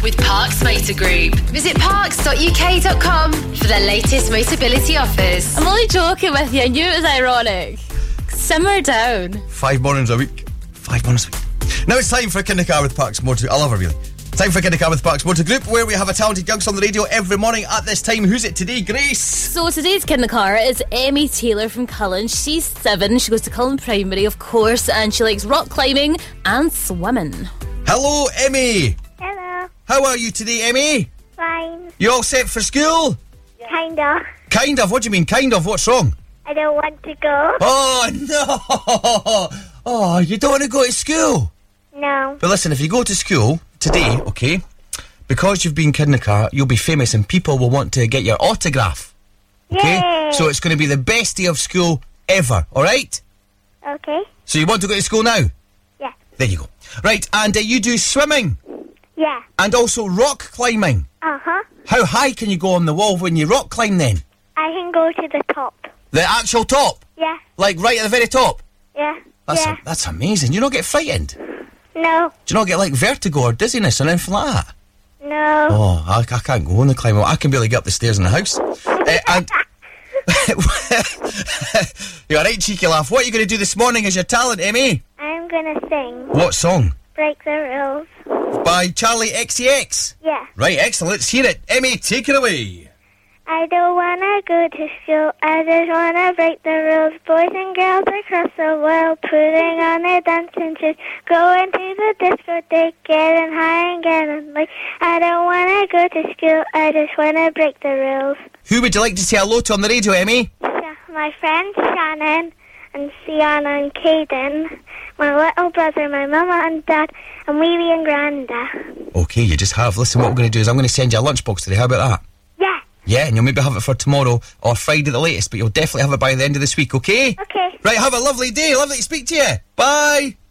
with Parks Motor Group. Visit parks.uk.com for the latest Motability offers. I'm only joking with you. I knew it was ironic. Simmer down. 5 mornings a week. 5 mornings a week. Now it's time for Kindercar with Parks Motor. I love her, really. Time for Kindercar with Parks Motor Group, where we have a talented youngster on the radio every morning at this time. Who's it today, Grace? So today's Kindercar is Emmy Taylor from Cullen. She's 7. She goes to Cullen Primary, of course, and she likes rock climbing and swimming. Hello, Emmy. Hello. How are you today, Emmy? Fine. You all set for school? Kinda. Kind of. What do you mean, kind of? What's wrong? I don't want to go. Oh, no. Oh, you don't want to go to school? No. But listen, if you go to school today, okay, because you've been Kindercar, you'll be famous and people will want to get your autograph. Okay? Yay. So it's going to be the best day of school ever, alright? Okay. So you want to go to school now? Yeah. There you go. Right, and you do swimming Yeah. and also rock climbing. Uh-huh. How high can you go on the wall when you rock climb then? I can go to the top. The actual top? Yeah. Like right at the very top? Yeah. That's that's amazing. You don't get frightened? No. Do you not get like vertigo or dizziness or anything like that? No. Oh, I can't go on the climb wall. I can barely get up the stairs in the house. And you're a right cheeky laugh. What are you going to do this morning as your talent, Emmy? I'm gonna sing What song? Break the Rules. By Charlie XCX. Yeah. Right, excellent. Let's hear it. Emmy, take it away. I don't wanna go to school, I just wanna break the rules. Boys and girls across the world putting on their dancing shoes, going to the discotheque, getting high and getting late. I don't wanna go to school, I just wanna break the rules. Who would you like to say hello to on the radio, Emmy? Yeah, my friends Shannon and Sienna and Caden, my little brother, my mama and dad, and Weeby and Granda. Okay, you just have. Listen, what we're going to do is I'm going to send you a lunchbox today. How about that? Yeah. Yeah, and you'll maybe have it for tomorrow or Friday at the latest, but you'll definitely have it by the end of this week, okay? Okay. Right, have a lovely day. Lovely to speak to you. Bye.